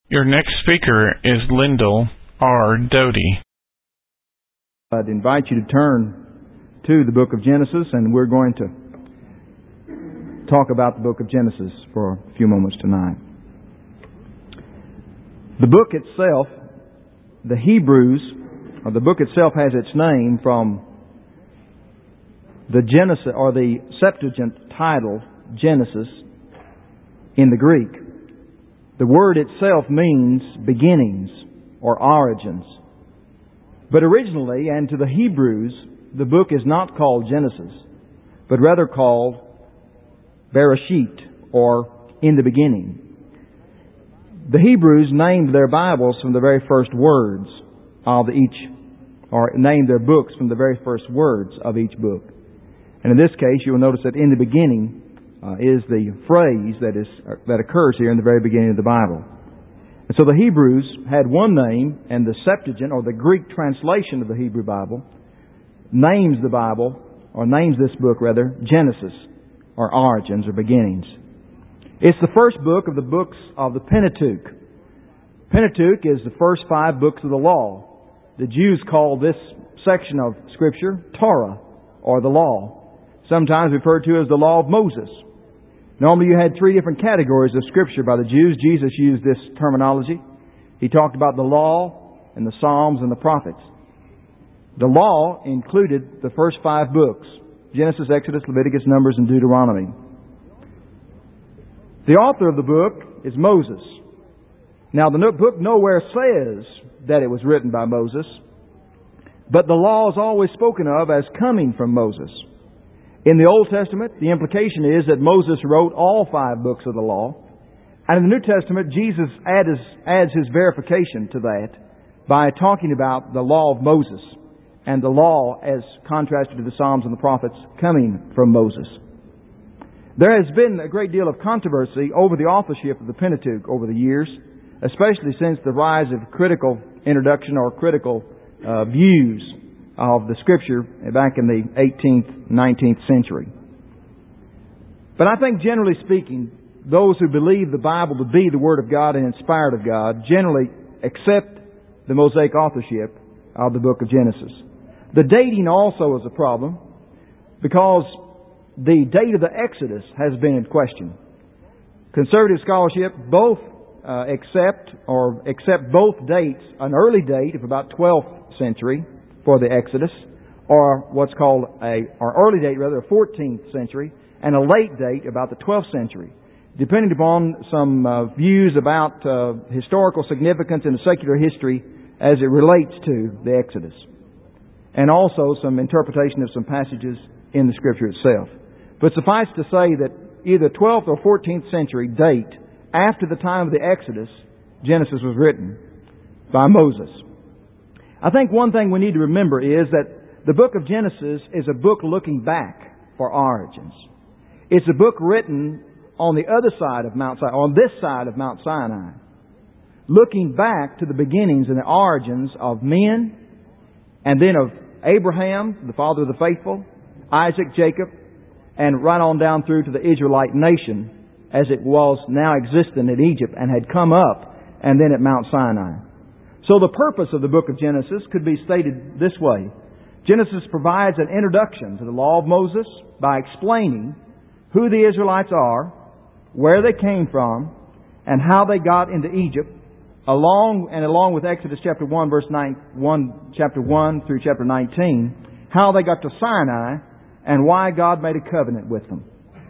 Your next speaker is Lyndall R. Doty. I'd invite you to turn to the book of Genesis, and we're going to talk about the book of Genesis for a few moments tonight. The book itself, the book itself has its name from the Genesis, or the Septuagint title, Genesis, in the Greek. The word itself means beginnings or origins. But originally, and to the Hebrews, the book is not called Genesis, but rather called Bereshit, or in the beginning. The Hebrews named their Bibles from the very first words of each, or named their books from the very first words of each book. And in this case, you will notice that in the beginning is the phrase that occurs here in the very beginning of the Bible. And so the Hebrews had one name, and the Septuagint, or the Greek translation of the Hebrew Bible, names the Bible, or names this book rather, Genesis, or origins, or beginnings. It's the first book of the books of the Pentateuch. Pentateuch is the first 5 books of the law. The Jews call this section of Scripture Torah, or the law, sometimes referred to as the law of Moses. Normally you had 3 different categories of Scripture by the Jews. Jesus used this terminology. He talked about the law and the Psalms and the prophets. The law included the first 5 books: Genesis, Exodus, Leviticus, Numbers, and Deuteronomy. The author of the book is Moses. Now the book nowhere says that it was written by Moses, but the law is always spoken of as coming from Moses. In the Old Testament, the implication is that Moses wrote all 5 books of the law. And in the New Testament, Jesus adds his verification to that by talking about the law of Moses and the law as contrasted to the Psalms and the prophets coming from Moses. There has been a great deal of controversy over the authorship of the Pentateuch over the years, especially since the rise of critical introduction or critical views of the Scripture back in the 18th, 19th century. But I think generally speaking, those who believe the Bible to be the Word of God and inspired of God generally accept the Mosaic authorship of the book of Genesis. The dating also is a problem because the date of the Exodus has been in question. Conservative scholarship both accept both dates, an early date of about 12th century for the Exodus, or what's called a 14th century, and a late date about the 12th century, depending upon some views about historical significance in the secular history as it relates to the Exodus, and also some interpretation of some passages in the Scripture itself. But suffice to say that either 12th or 14th century date after the time of the Exodus, Genesis was written by Moses. I think one thing we need to remember is that the book of Genesis is a book looking back for origins. It's a book written on the other side of Mount Sinai, on this side of Mount Sinai, looking back to the beginnings and the origins of men, and then of Abraham, the father of the faithful, Isaac, Jacob, and right on down through to the Israelite nation as it was now existent in Egypt and had come up, and then at Mount Sinai. So the purpose of the book of Genesis could be stated this way. Genesis provides an introduction to the law of Moses by explaining who the Israelites are, where they came from, and how they got into Egypt, along with Exodus chapter 1, chapter 1 through chapter 19, how they got to Sinai, and why God made a covenant with them.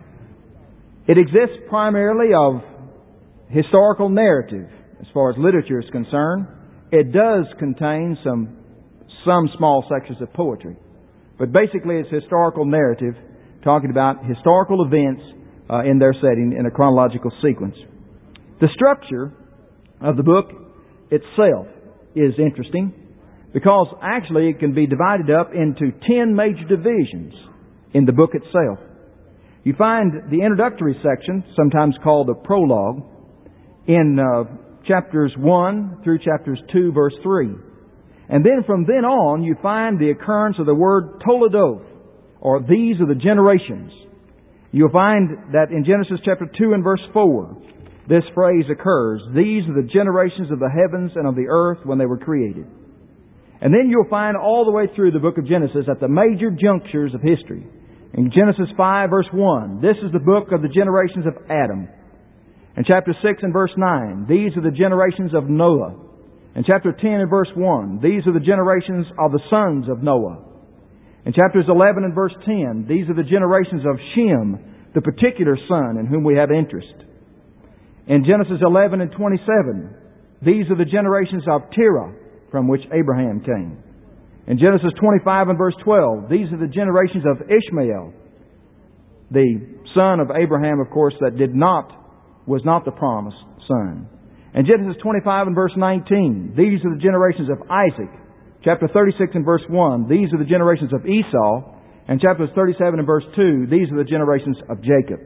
It exists primarily of historical narrative as far as literature is concerned. It does contain some small sections of poetry. But basically it's historical narrative talking about historical events in their setting in a chronological sequence. The structure of the book itself is interesting because actually it can be divided up into 10 major divisions in the book itself. You find the introductory section, sometimes called the prologue, in chapters 1 through chapters 2, verse 3. And then from then on, you find the occurrence of the word Toledoth, or these are the generations. You'll find that in Genesis chapter 2 and verse 4, this phrase occurs. These are the generations of the heavens and of the earth when they were created. And then you'll find all the way through the book of Genesis at the major junctures of history. In Genesis 5 verse 1, this is the book of the generations of Adam. In chapter 6 and verse 9, these are the generations of Noah. In chapter 10 and verse 1, these are the generations of the sons of Noah. In chapters 11 and verse 10, these are the generations of Shem, the particular son in whom we have interest. In Genesis 11 and 27, these are the generations of Terah, from which Abraham came. In Genesis 25 and verse 12, these are the generations of Ishmael, the son of Abraham, of course, that was not the promised son. In Genesis 25 and verse 19, these are the generations of Isaac. Chapter 36 and verse 1, these are the generations of Esau. And chapters 37 and verse 2, these are the generations of Jacob.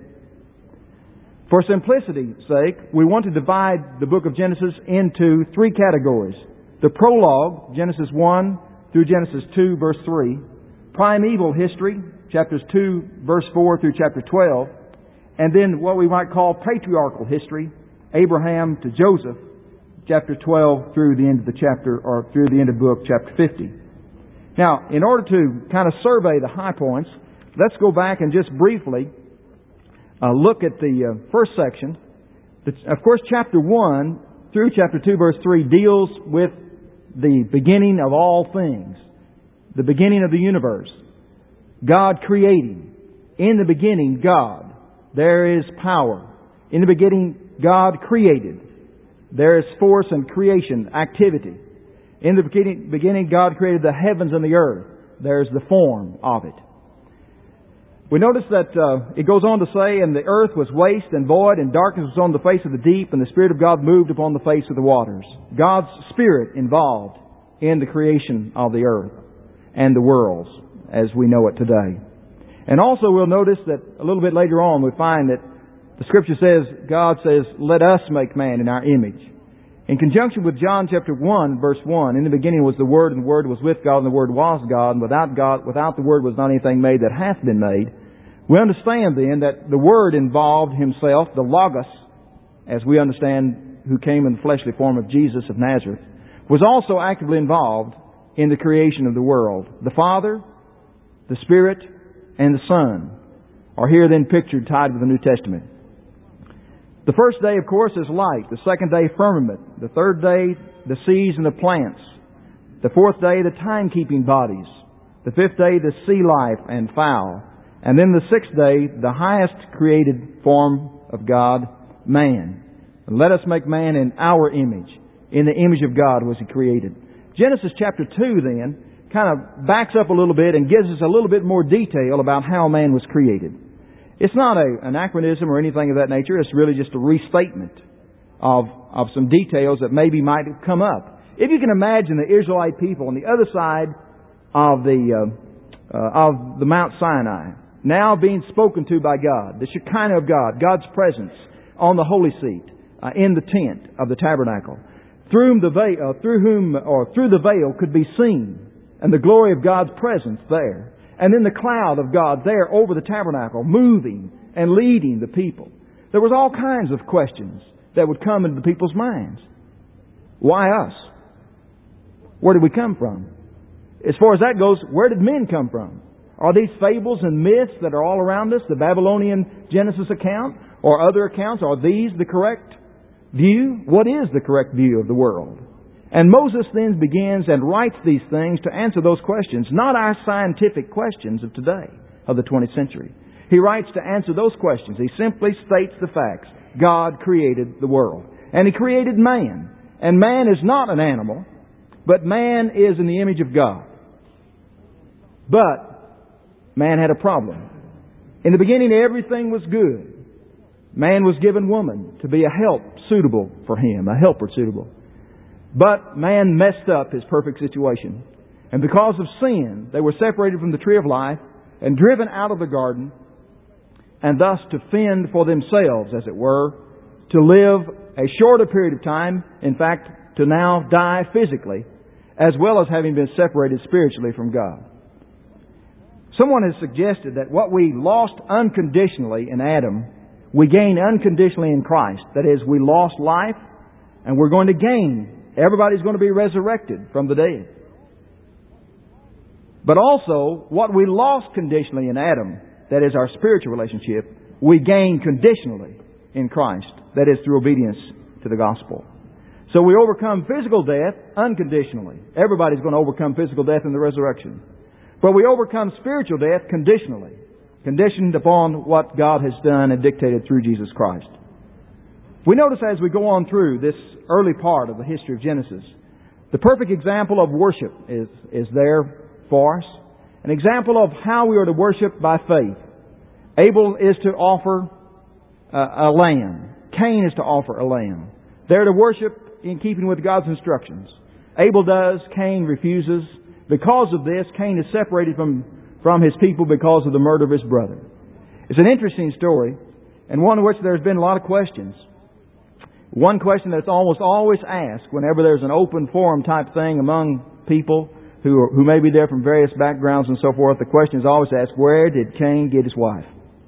For simplicity's sake, we want to divide the book of Genesis into three categories. The prologue, Genesis 1 through Genesis 2, verse 3. Primeval history, chapters 2, verse 4 through chapter 12. And then what we might call patriarchal history, Abraham to Joseph, chapter 12 through the end of the chapter, or through the end of book, chapter 50. Now, in order to kind of survey the high points, let's go back and just briefly look at the first section. Of course, chapter 1 through chapter 2, verse 3 deals with the beginning of all things, the beginning of the universe. God creating. In the beginning, God. There is power. In the beginning, God created. There is force and creation, activity. In the beginning, God created the heavens and the earth. There's the form of it. We notice that it goes on to say, and the earth was waste and void, and darkness was on the face of the deep, and the Spirit of God moved upon the face of the waters. God's Spirit involved in the creation of the earth and the worlds as we know it today. And also we'll notice that a little bit later on we find that the Scripture says, God says, let us make man in our image. In conjunction with John chapter 1, verse 1, in the beginning was the Word, and the Word was with God, and the Word was God, and without the Word was not anything made that hath been made. We understand then that the Word involved Himself, the Logos, as we understand, who came in the fleshly form of Jesus of Nazareth, was also actively involved in the creation of the world. The Father, the Spirit, and the Son are here then pictured tied with the New Testament. The first day, of course, is light. The second day, firmament. The third day, the seas and the plants. The fourth day, the time-keeping bodies. The fifth day, the sea life and fowl. And then the sixth day, the highest created form of God, man. And let us make man in our image. In the image of God was He created. Genesis chapter 2 then kind of backs up a little bit and gives us a little bit more detail about how man was created. It's not an anachronism or anything of that nature. It's really just a restatement of some details that maybe might have come up. If you can imagine the Israelite people on the other side of the Mount Sinai, now being spoken to by God, the Shekinah of God, God's presence on the holy seat, in the tent of the tabernacle, through the veil could be seen, and the glory of God's presence there. And then the cloud of God there over the tabernacle, moving and leading the people. There was all kinds of questions that would come into the people's minds. Why us? Where did we come from? As far as that goes, where did men come from? Are these fables and myths that are all around us, the Babylonian Genesis account, or other accounts, are these the correct view? What is the correct view of the world? And Moses then begins and writes these things to answer those questions, not our scientific questions of today, of the 20th century. He writes to answer those questions. He simply states the facts. God created the world. And He created man. And man is not an animal, but man is in the image of God. But man had a problem. In the beginning, everything was good. Man was given woman to be a help suitable for him, a helper suitable. But man messed up his perfect situation. And because of sin, they were separated from the tree of life and driven out of the garden, and thus to fend for themselves, as it were, to live a shorter period of time, in fact, to now die physically, as well as having been separated spiritually from God. Someone has suggested that what we lost unconditionally in Adam, We gain unconditionally in Christ. That is, we lost life and we're going to gain. Everybody's going to be resurrected from the dead. But also, what we lost conditionally in Adam, that is our spiritual relationship, we gain conditionally in Christ. That is through obedience to the gospel. So we overcome physical death unconditionally. Everybody's going to overcome physical death in the resurrection. But we overcome spiritual death conditionally. Conditioned upon what God has done and dictated through Jesus Christ. We notice as we go on through this early part of the history of Genesis, the perfect example of worship is there for us. An example of how we are to worship by faith. Abel is to offer a lamb. Cain is to offer a lamb. They're to worship in keeping with God's instructions. Abel does, Cain refuses. Because of this, Cain is separated from his people because of the murder of his brother. It's an interesting story, and one in which there's been a lot of questions. One question that's almost always asked whenever there's an open forum type thing among people who may be there from various backgrounds and so forth, the question is always asked, where did Cain get his wife?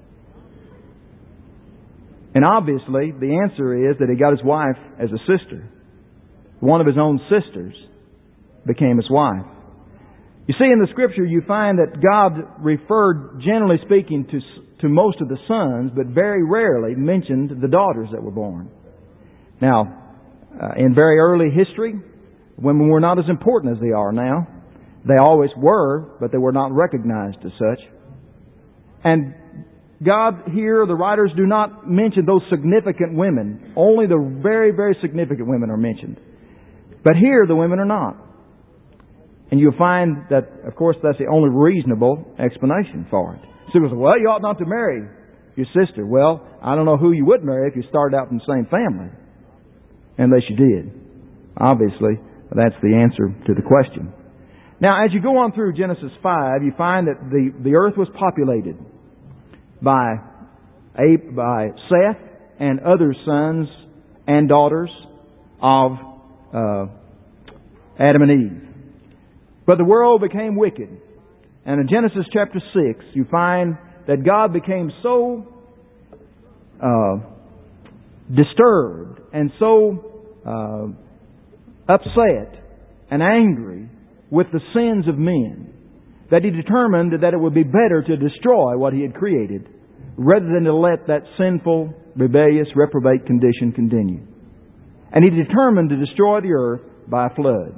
And obviously, the answer is that he got his wife as a sister. One of his own sisters became his wife. You see, in the Scripture, you find that God referred, generally speaking, to most of the sons, but very rarely mentioned the daughters that were born. Now, in very early history, women were not as important as they are now. They always were, but they were not recognized as such. And God here, the writers do not mention those significant women. Only the very, very significant women are mentioned. But here, the women are not. And you'll find that, of course, that's the only reasonable explanation for it. So people say, well, you ought not to marry your sister. Well, I don't know who you would marry if you started out from the same family. Unless you did. Obviously, that's the answer to the question. Now, as you go on through Genesis 5, you find that the earth was populated by Seth and other sons and daughters of Adam and Eve. But the world became wicked. And in Genesis chapter 6, you find that God became so disturbed and so upset and angry with the sins of men that He determined that it would be better to destroy what He had created rather than to let that sinful, rebellious, reprobate condition continue. And He determined to destroy the earth by a flood.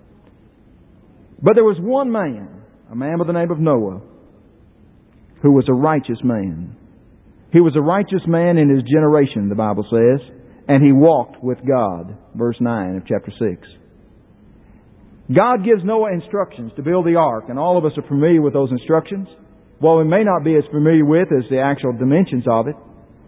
But there was one man, a man by the name of Noah, who was a righteous man. He was a righteous man in his generation, the Bible says, and he walked with God, verse 9 of chapter 6. God gives Noah instructions to build the ark, and all of us are familiar with those instructions. While we may not be as familiar with as the actual dimensions of it,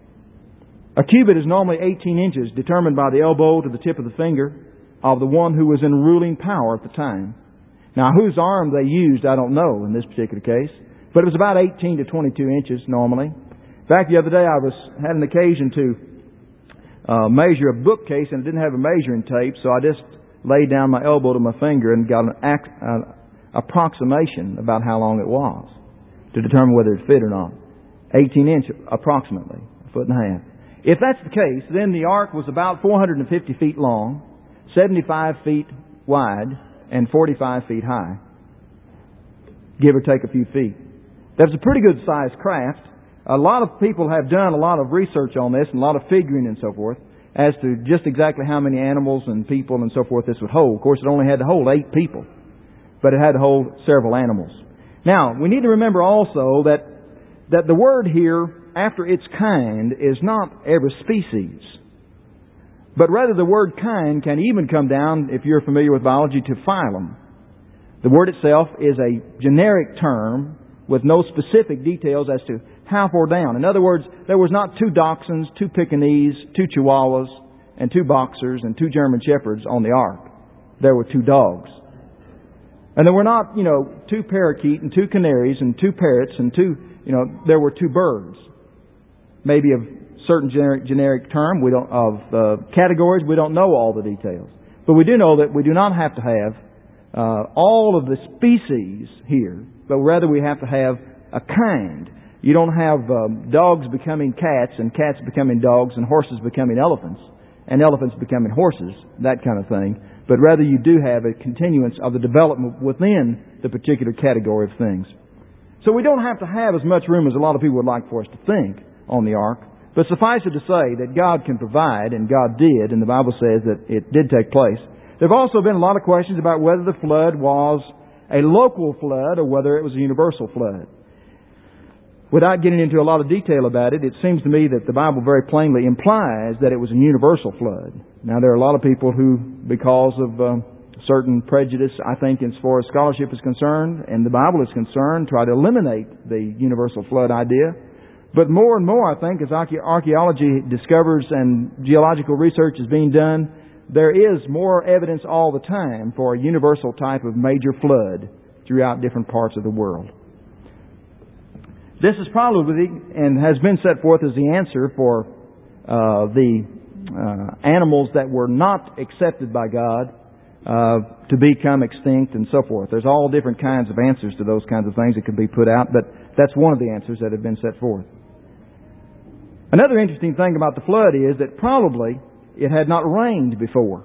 a cubit is normally 18 inches, determined by the elbow to the tip of the finger of the one who was in ruling power at the time. Now, whose arm they used, I don't know in this particular case, but it was about 18 to 22 inches normally. In fact, the other day I had an occasion to measure a bookcase, and it didn't have a measuring tape, so I just laid down my elbow to my finger and got an approximation about how long it was to determine whether it fit or not. 18 inches, approximately, a foot and a half. If that's the case, then the ark was about 450 feet long, 75 feet wide, and 45 feet high. Give or take a few feet. That's a pretty good sized craft. A lot of people have done a lot of research on this and a lot of figuring and so forth as to just exactly how many animals and people and so forth this would hold. Of course, it only had to hold 8 people, but it had to hold several animals. Now, we need to remember also that the word here, after its kind, is not every species. But rather the word kind can even come down, if you're familiar with biology, to phylum. The word itself is a generic term with no specific details as to how far down. In other words, there was not 2 dachshunds, 2 Pekingese, 2 Chihuahuas, and 2 boxers and 2 German shepherds on the ark. There were 2 dogs. And there were not, 2 parakeet and 2 canaries and 2 parrots and 2, there were 2 birds. Maybe of certain generic term, categories, we don't know all the details. But we do know that we do not have to have all of the species here, but rather we have to have a kind. You don't have dogs becoming cats and cats becoming dogs and horses becoming elephants and elephants becoming horses, that kind of thing. But rather you do have a continuance of the development within the particular category of things. So we don't have to have as much room as a lot of people would like for us to think on the ark. But suffice it to say that God can provide, and God did, and the Bible says that it did take place. There have also been a lot of questions about whether the flood was a local flood or whether it was a universal flood. Without getting into a lot of detail about it, it seems to me that the Bible very plainly implies that it was a universal flood. Now, there are a lot of people who, because of certain prejudice, I think, as far as scholarship is concerned and the Bible is concerned, try to eliminate the universal flood idea. But more and more, I think, as archaeology discovers and geological research is being done, there is more evidence all the time for a universal type of major flood throughout different parts of the world. This is probably, and has been set forth as the answer for the animals that were not accepted by God to become extinct and so forth. There's all different kinds of answers to those kinds of things that could be put out, but that's one of the answers that have been set forth. Another interesting thing about the flood is that probably it had not rained before.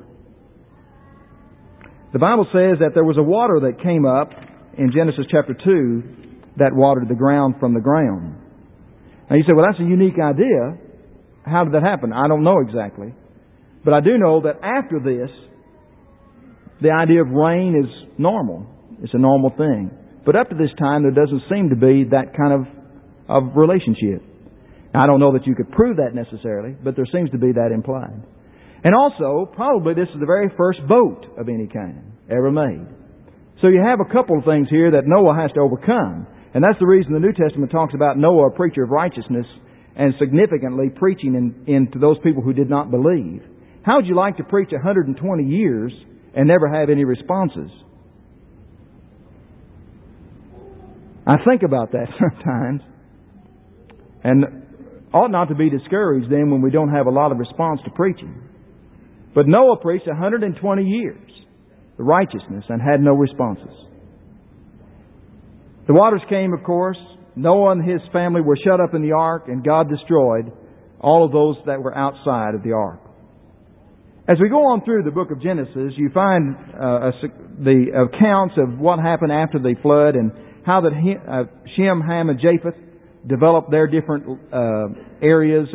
The Bible says that there was a water that came up in Genesis chapter 2 that watered the ground from the ground. Now you say, well, that's a unique idea. How did that happen? I don't know exactly. But I do know that after this, the idea of rain is normal. It's a normal thing. But up to this time, there doesn't seem to be that kind of relationship. Now, I don't know that you could prove that necessarily, but there seems to be that implied. And also, probably this is the very first boat of any kind ever made. So you have a couple of things here that Noah has to overcome. And that's the reason the New Testament talks about Noah, a preacher of righteousness, and significantly preaching into those people who did not believe. How would you like to preach 120 years and never have any responses? I think about that sometimes. And ought not to be discouraged then when we don't have a lot of response to preaching. But Noah preached 120 years, the righteousness, and had no responses. The waters came, of course. Noah and his family were shut up in the ark, and God destroyed all of those that were outside of the ark. As we go on through the book of Genesis, you find the accounts of what happened after the flood and how that Shem, Ham, and Japheth developed their different areas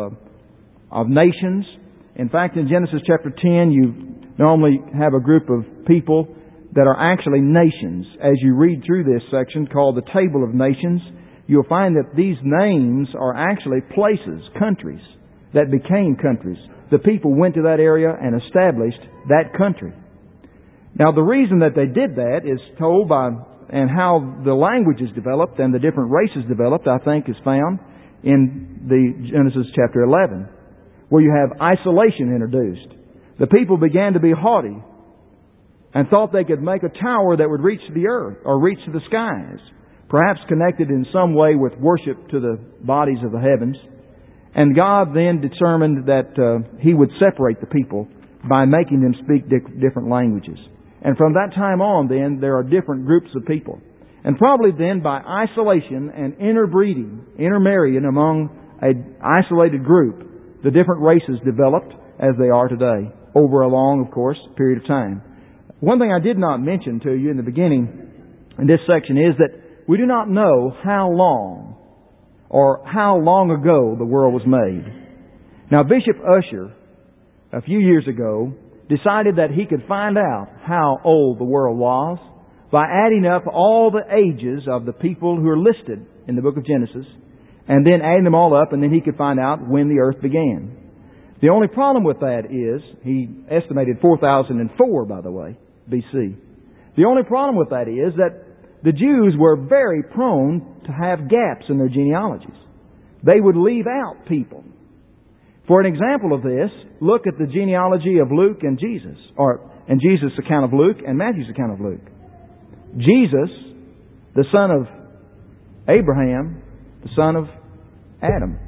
of nations. In fact, in Genesis chapter 10, you normally have a group of people that are actually nations. As you read through this section called the Table of Nations, you'll find that these names are actually places, countries, that became countries. The people went to that area and established that country. Now, the reason that they did that is told by, and how the languages developed and the different races developed, I think, is found in the Genesis chapter 11, where you have isolation introduced. The people began to be haughty and thought they could make a tower that would reach to the earth or reach to the skies, perhaps connected in some way with worship to the bodies of the heavens. And God then determined that He would separate the people by making them speak different languages. And from that time on, then, there are different groups of people. And probably then, by isolation and interbreeding, intermarrying among an isolated group, the different races developed as they are today, over a long, of course, period of time. One thing I did not mention to you in the beginning in this section is that we do not know how long or how long ago the world was made. Now, Bishop Ussher, a few years ago, decided that he could find out how old the world was by adding up all the ages of the people who are listed in the book of Genesis, and then adding them all up, and then he could find out when the earth began. The only problem with that is, he estimated 4004, by the way, BC. The only problem with that is that the Jews were very prone to have gaps in their genealogies. They would leave out people. For an example of this, look at the genealogy of Luke and Jesus, and Jesus' account of Luke and Matthew's account of Luke. Jesus, the son of Abraham, the son of Adam.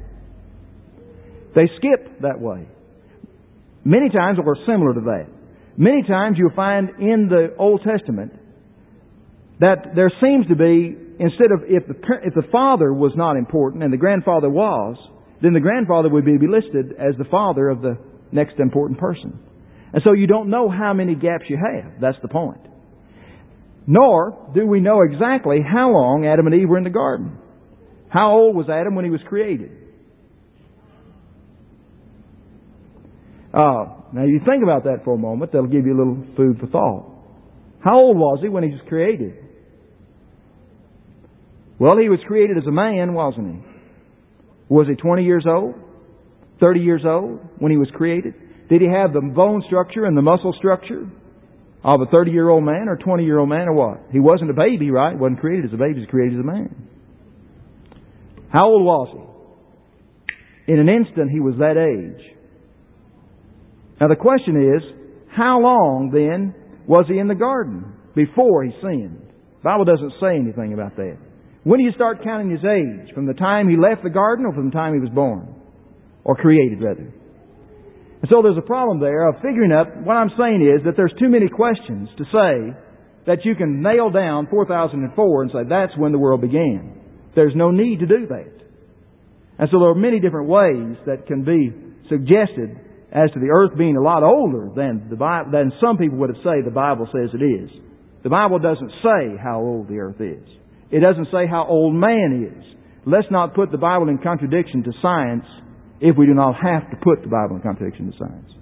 They skip that way. Many times, or similar to that. Many times you'll find in the Old Testament that there seems to be instead of, if the father was not important and the grandfather was, then the grandfather would be listed as the father of the next important person. And so you don't know how many gaps you have. That's the point. Nor do we know exactly how long Adam and Eve were in the garden. How old was Adam when he was created? Now you think about that for a moment. That'll give you a little food for thought. How old was he when he was created? Well, he was created as a man, wasn't he? Was he 20 years old? 30 years old when he was created? Did he have the bone structure and the muscle structure of a 30-year-old man or 20-year-old man or what? He wasn't a baby, right? He wasn't created as a baby. He was created as a man. How old was he? In an instant, he was that age. Now the question is, how long then was he in the garden before he sinned? The Bible doesn't say anything about that. When do you start counting his age? From the time he left the garden or from the time he was born? Or created, rather. And so there's a problem there of figuring out, what I'm saying is that there's too many questions to say that you can nail down 4004 and say that's when the world began. There's no need to do that. And so there are many different ways that can be suggested as to the earth being a lot older than than some people would have said the Bible says it is. The Bible doesn't say how old the earth is. It doesn't say how old man is. Let's not put the Bible in contradiction to science if we do not have to put the Bible in contradiction to science.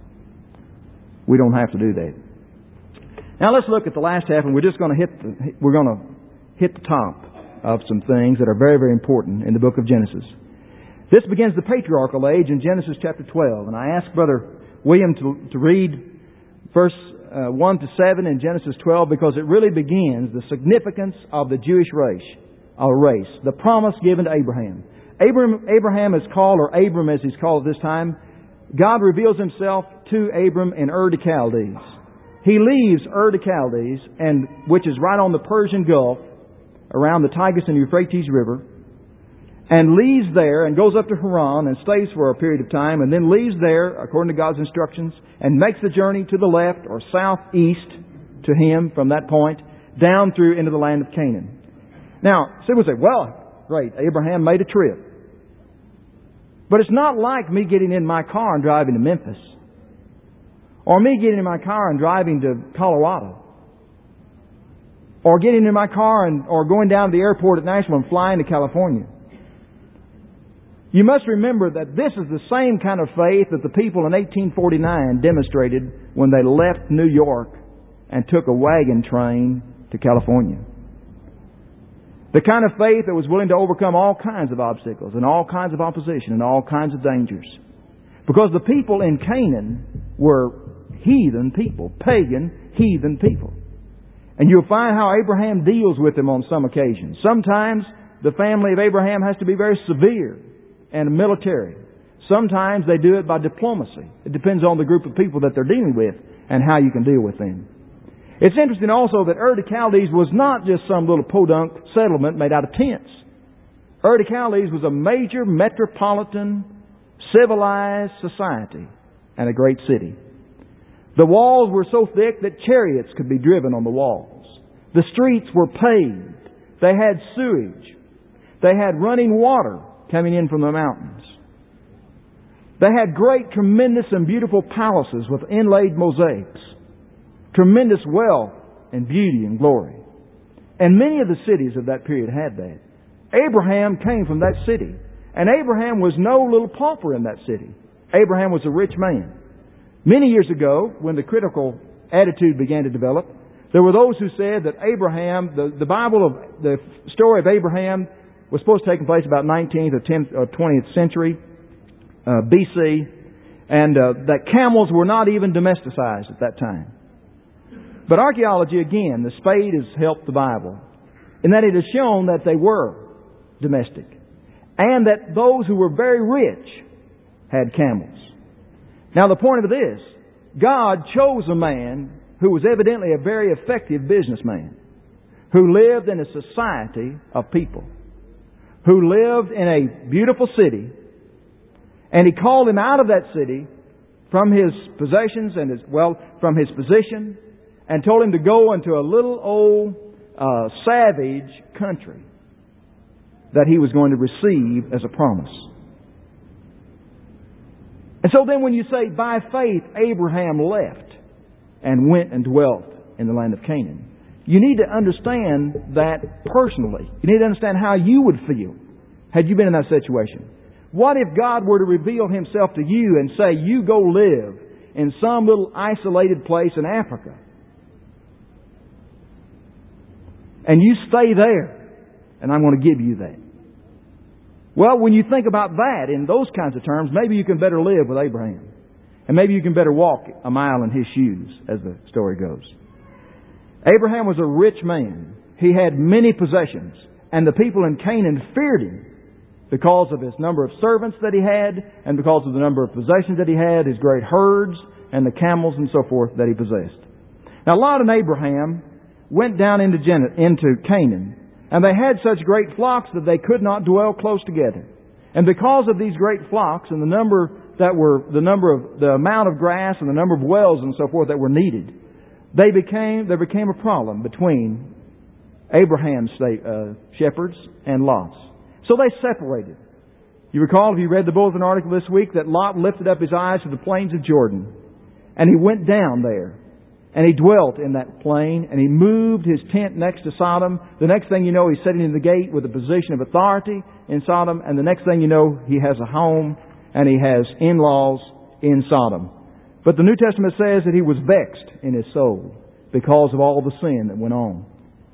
We don't have to do that. Now let's look at the last half, and we're going to hit the top of some things that are very, very important in the book of Genesis. This begins the patriarchal age in Genesis chapter 12. And I asked Brother William to read verse 1 to 7 in Genesis 12 because it really begins the significance of the Jewish race, the promise given to Abraham. Abraham is called, or Abram as he's called at this time. God reveals Himself to Abram in Ur the Chaldees. He leaves Ur the Chaldees, which is right on the Persian Gulf, around the Tigris and Euphrates River, and leaves there and goes up to Haran and stays for a period of time, and then leaves there, according to God's instructions, and makes the journey to the left or southeast to him from that point, down through into the land of Canaan. Now, some would say, well, great, Abraham made a trip. But it's not like me getting in my car and driving to Memphis, or me getting in my car and driving to Colorado, or getting in my car or going down to the airport at Nashville and flying to California. You must remember that this is the same kind of faith that the people in 1849 demonstrated when they left New York and took a wagon train to California. The kind of faith that was willing to overcome all kinds of obstacles and all kinds of opposition and all kinds of dangers. Because the people in Canaan were heathen people, pagan heathen people. And you'll find how Abraham deals with them on some occasions. Sometimes the family of Abraham has to be very severe and military. Sometimes they do it by diplomacy. It depends on the group of people that they're dealing with and how you can deal with them. It's interesting also that Ur the Chaldees was not just some little podunk settlement made out of tents. Ur the Chaldees was a major metropolitan, civilized society and a great city. The walls were so thick that chariots could be driven on the walls. The streets were paved. They had sewage. They had running water coming in from the mountains. They had great, tremendous and beautiful palaces with inlaid mosaics. Tremendous wealth and beauty and glory. And many of the cities of that period had that. Abraham came from that city. And Abraham was no little pauper in that city. Abraham was a rich man. Many years ago, when the critical attitude began to develop, there were those who said that Abraham, the story of Abraham was supposed to take place about 19th or 20th century BC, and that camels were not even domesticized at that time. But archaeology, again, the spade has helped the Bible in that it has shown that they were domestic, and that those who were very rich had camels. Now the point of it is, God chose a man who was evidently a very effective businessman, who lived in a society of people, who lived in a beautiful city, and He called him out of that city from his possessions and from his position, and told him to go into a little old savage country that he was going to receive as a promise. And so then when you say, by faith Abraham left and went and dwelt in the land of Canaan, you need to understand that personally. You need to understand how you would feel had you been in that situation. What if God were to reveal Himself to you and say, you go live in some little isolated place in Africa, and you stay there, and I'm going to give you that? Well, when you think about that in those kinds of terms, maybe you can better live with Abraham. And maybe you can better walk a mile in his shoes, as the story goes. Abraham was a rich man. He had many possessions. And the people in Canaan feared him because of his number of servants that he had, and because of the number of possessions that he had, his great herds, and the camels and so forth that he possessed. Now Lot and Abraham went down into Canaan, and they had such great flocks that they could not dwell close together. And because of these great flocks and the amount of grass and the number of wells and so forth that were needed, there became a problem between Abraham's shepherds and Lot's. So they separated. You recall, if you read the bulletin article this week, that Lot lifted up his eyes to the plains of Jordan, and he went down there. And he dwelt in that plain, and he moved his tent next to Sodom. The next thing you know, he's sitting in the gate with a position of authority in Sodom. And the next thing you know, he has a home, and he has in-laws in Sodom. But the New Testament says that he was vexed in his soul because of all the sin that went on.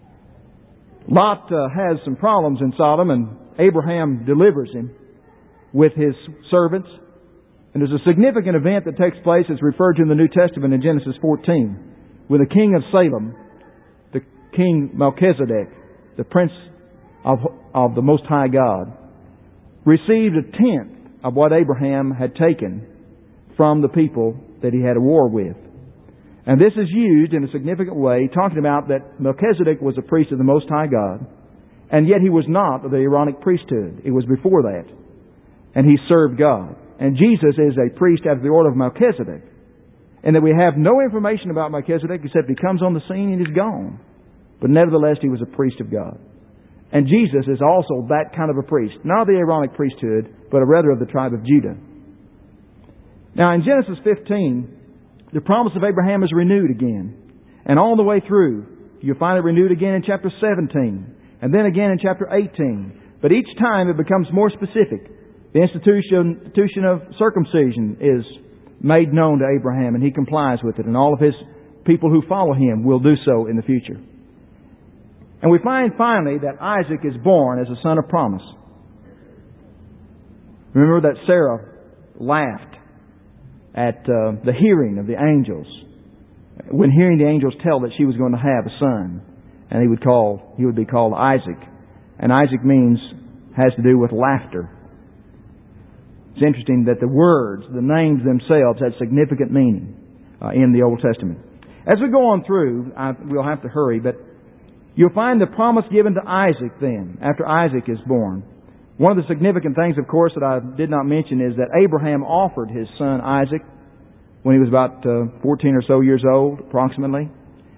Lot has some problems in Sodom, and Abraham delivers him with his servants. And there's a significant event that takes place. It's referred to in the New Testament in Genesis 14. When the king of Salem, the king Melchizedek, the prince of the Most High God, received a tenth of what Abraham had taken from the people that he had a war with. And this is used in a significant way, talking about that Melchizedek was a priest of the Most High God, and yet he was not of the Aaronic priesthood. It was before that. And he served God. And Jesus is a priest after the order of Melchizedek. And that we have no information about Melchizedek except he comes on the scene and he's gone. But nevertheless, he was a priest of God. And Jesus is also that kind of a priest. Not of the Aaronic priesthood, but rather of the tribe of Judah. Now in Genesis 15, the promise of Abraham is renewed again. And all the way through, you'll find it renewed again in chapter 17. And then again in chapter 18. But each time it becomes more specific. The institution of circumcision is made known to Abraham, and he complies with it, and all of his people who follow him will do so in the future. And we find finally that Isaac is born as a son of promise. Remember that Sarah laughed at the hearing of the angels, when hearing the angels tell that she was going to have a son, and he would be called Isaac. And Isaac has to do with laughter. It's interesting that the words, the names themselves, had significant meaning in the Old Testament. As we go on through, we'll have to hurry, but you'll find the promise given to Isaac then, after Isaac is born. One of the significant things, of course, that I did not mention is that Abraham offered his son Isaac when he was about 14 or so years old, approximately.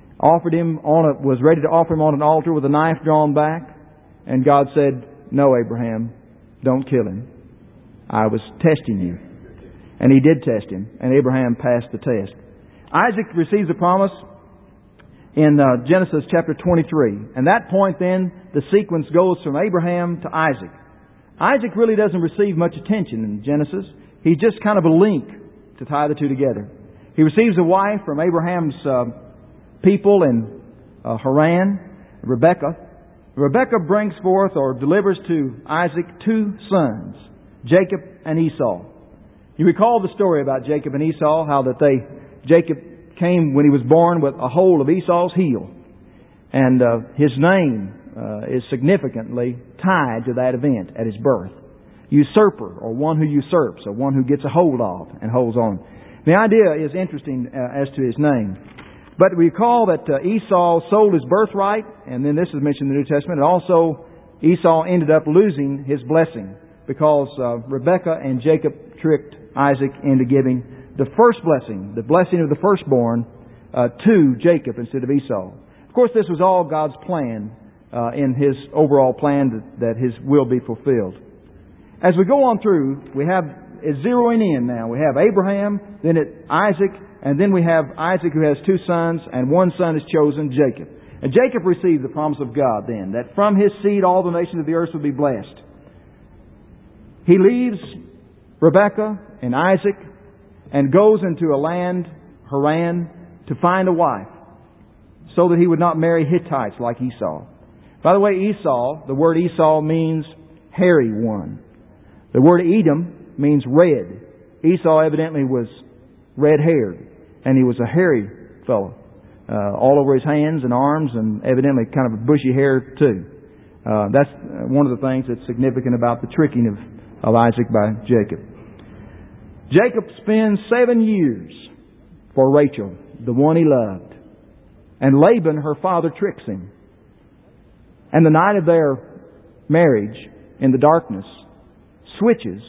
Was ready to offer him on an altar with a knife drawn back, and God said, "No, Abraham, don't kill him. I was testing you." And He did test him, and Abraham passed the test. Isaac receives a promise in Genesis chapter 23. And at that point then, the sequence goes from Abraham to Isaac. Isaac really doesn't receive much attention in Genesis. He's just kind of a link to tie the two together. He receives a wife from Abraham's people in Haran, Rebekah. Rebekah brings forth or delivers to Isaac two sons, Jacob and Esau. You recall the story about Jacob and Esau, how that Jacob came when he was born with a hole of Esau's heel. And his name is significantly tied to that event at his birth. Usurper, or one who usurps, or one who gets a hold of and holds on. The idea is interesting as to his name. But we recall that Esau sold his birthright, and then this is mentioned in the New Testament, and also Esau ended up losing his blessing because Rebekah and Jacob tricked Isaac into giving the first blessing, the blessing of the firstborn, to Jacob instead of Esau. Of course, this was all God's plan in His overall plan that His will be fulfilled. As we go on through, we have it's zeroing in now. We have Abraham, then Isaac, and then we have Isaac who has two sons, and one son is chosen, Jacob. And Jacob received the promise of God then, that from his seed all the nations of the earth would be blessed. He leaves Rebekah and Isaac and goes into a land, Haran, to find a wife, so that he would not marry Hittites like Esau. By the way, Esau, the word Esau means hairy one. The word Edom means red. Esau evidently was red-haired, and he was a hairy fellow, all over his hands and arms, and evidently kind of a bushy hair too. That's one of the things that's significant about the tricking of Isaac by Jacob. Jacob spends 7 years for Rachel, the one he loved. And Laban, her father, tricks him. And the night of their marriage, in the darkness, switches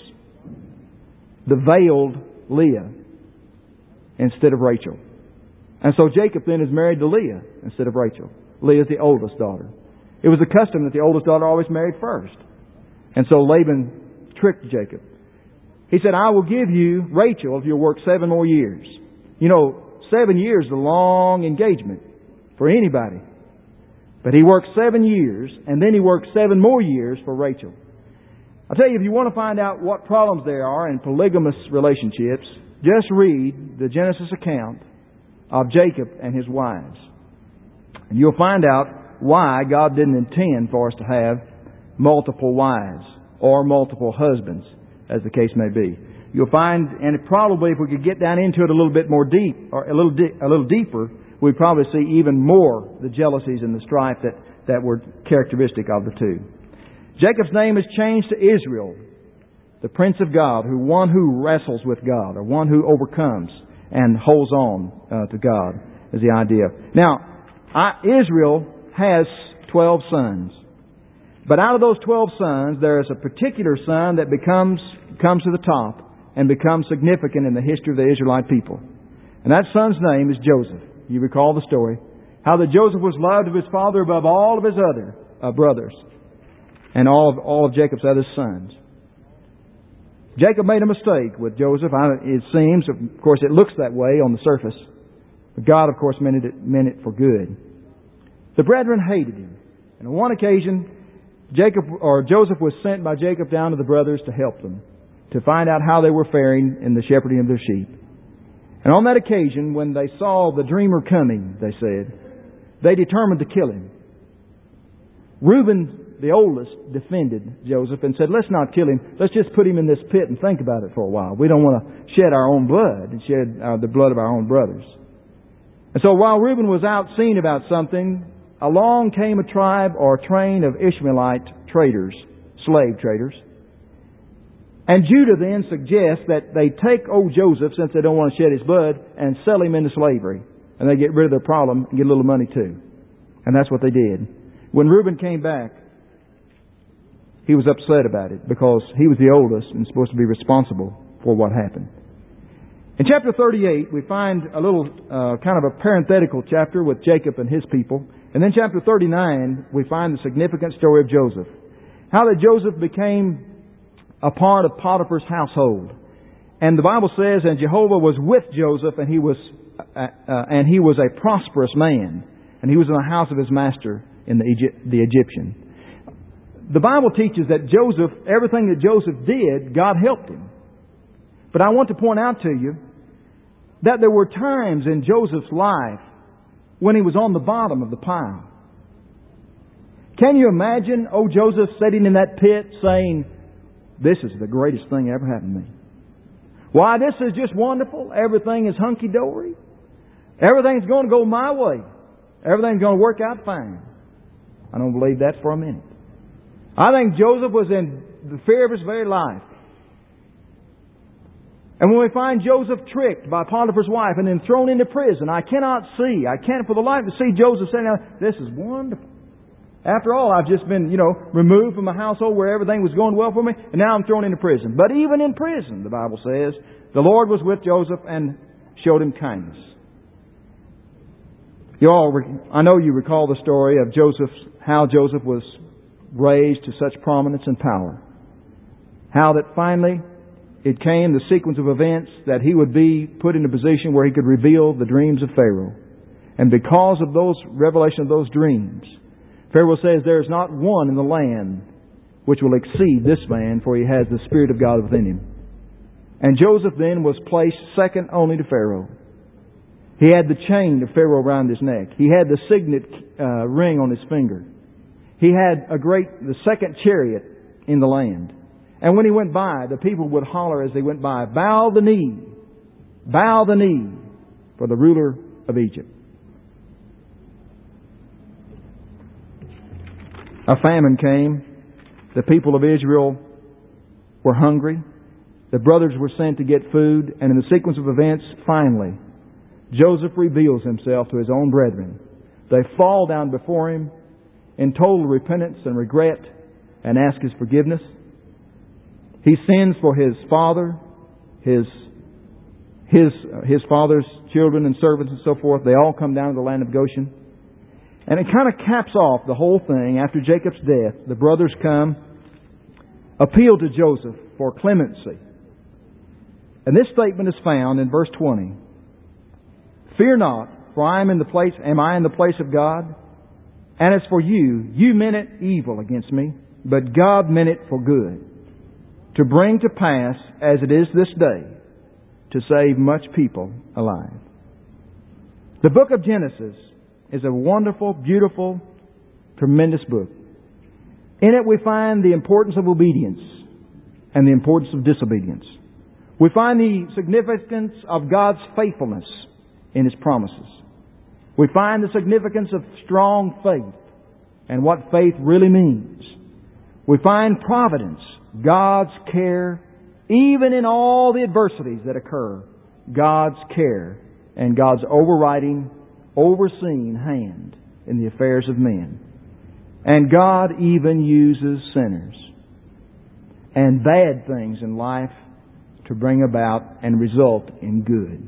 the veiled Leah instead of Rachel. And so Jacob then is married to Leah instead of Rachel. Leah is the oldest daughter. It was a custom that the oldest daughter always married first. And so Laban tricked Jacob. He said, I will give you Rachel if you'll work 7 more years. You know, 7 years is a long engagement for anybody. But he worked 7 years, and then he worked 7 more years for Rachel. I'll tell you, if you want to find out what problems there are in polygamous relationships, just read the Genesis account of Jacob and his wives. And you'll find out why God didn't intend for us to have multiple wives or multiple husbands, as the case may be. You'll find, and probably if we could get down into it a little bit more deep, or a little deeper, we'd probably see even more the jealousies and the strife that were characteristic of the two. Jacob's name is changed to Israel, the Prince of God, one who wrestles with God, or one who overcomes and holds on to God, is the idea. Now, Israel has 12 sons. But out of those 12 sons, there is a particular son that comes to the top and becomes significant in the history of the Israelite people. And that son's name is Joseph. You recall the story. How that Joseph was loved of his father above all of his other brothers and all of Jacob's other sons. Jacob made a mistake with Joseph. It seems, of course, it looks that way on the surface. But God, of course, meant it for good. The brethren hated him. And on one occasion, Joseph was sent by Jacob down to the brothers to help them, to find out how they were faring in the shepherding of their sheep. And on that occasion, when they saw the dreamer coming, they said, they determined to kill him. Reuben, the oldest, defended Joseph and said, let's not kill him. Let's just put him in this pit and think about it for a while. We don't want to shed our own blood and shed the blood of our own brothers. And so while Reuben was out seeing about something, along came a tribe or a train of Ishmaelite traders, slave traders. And Judah then suggests that they take old Joseph, since they don't want to shed his blood, and sell him into slavery. And they get rid of their problem and get a little money too. And that's what they did. When Reuben came back, he was upset about it because he was the oldest and supposed to be responsible for what happened. In chapter 38, we find a little kind of a parenthetical chapter with Jacob and his people. And then chapter 39, we find the significant story of Joseph. How that Joseph became a part of Potiphar's household. And the Bible says, and Jehovah was with Joseph, and he was a prosperous man. And he was in the house of his master, in the Egyptian. The Bible teaches that Joseph, everything that Joseph did, God helped him. But I want to point out to you that there were times in Joseph's life when he was on the bottom of the pile. Can you imagine old Joseph sitting in that pit saying, this is the greatest thing ever happened to me. Why, this is just wonderful. Everything is hunky-dory. Everything's going to go my way. Everything's going to work out fine. I don't believe that for a minute. I think Joseph was in the fear of his very life. And when we find Joseph tricked by Potiphar's wife and then thrown into prison, I can't for the life to see Joseph saying, this is wonderful. After all, I've just been, removed from a household where everything was going well for me, and now I'm thrown into prison. But even in prison, the Bible says, the Lord was with Joseph and showed him kindness. I know you recall the story of how Joseph was raised to such prominence and power. How that finally it came, the sequence of events, that he would be put in a position where he could reveal the dreams of Pharaoh. And because of those revelation of those dreams, Pharaoh says, there is not one in the land which will exceed this man, for he has the Spirit of God within him. And Joseph then was placed second only to Pharaoh. He had the chain of Pharaoh around his neck. He had the signet ring on his finger. He had the second chariot in the land. And when he went by, the people would holler as they went by, bow the knee for the ruler of Egypt. A famine came. The people of Israel were hungry. The brothers were sent to get food. And in the sequence of events, finally, Joseph reveals himself to his own brethren. They fall down before him in total repentance and regret and ask his forgiveness. He sends for his father, his father's children and servants and so forth. They all come down to the land of Goshen. And it kind of caps off the whole thing. After Jacob's death, the brothers come, appeal to Joseph for clemency. And this statement is found in verse 20. Fear not, for am I in the place of God? And as for you, you meant it evil against me, but God meant it for good, to bring to pass, as it is this day, to save much people alive. The book of Genesis is a wonderful, beautiful, tremendous book. In it we find the importance of obedience and the importance of disobedience. We find the significance of God's faithfulness in His promises. We find the significance of strong faith and what faith really means. We find providence, God's care, even in all the adversities that occur, God's care and God's overriding, overseeing hand in the affairs of men. And God even uses sinners and bad things in life to bring about and result in good.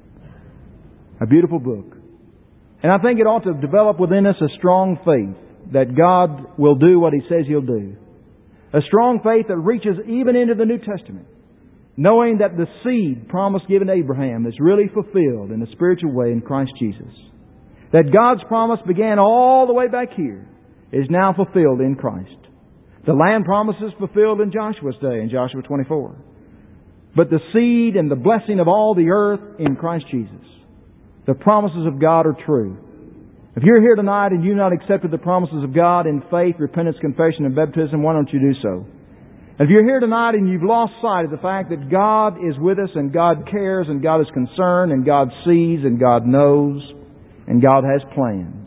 A beautiful book. And I think it ought to develop within us a strong faith that God will do what He says He'll do. A strong faith that reaches even into the New Testament, knowing that the seed promise given to Abraham is really fulfilled in a spiritual way in Christ Jesus. That God's promise began all the way back here is now fulfilled in Christ. The land promise is fulfilled in Joshua's day, in Joshua 24. But the seed and the blessing of all the earth in Christ Jesus. The promises of God are true. If you're here tonight and you've not accepted the promises of God in faith, repentance, confession, and baptism, why don't you do so? If you're here tonight and you've lost sight of the fact that God is with us and God cares and God is concerned and God sees and God knows and God has plans,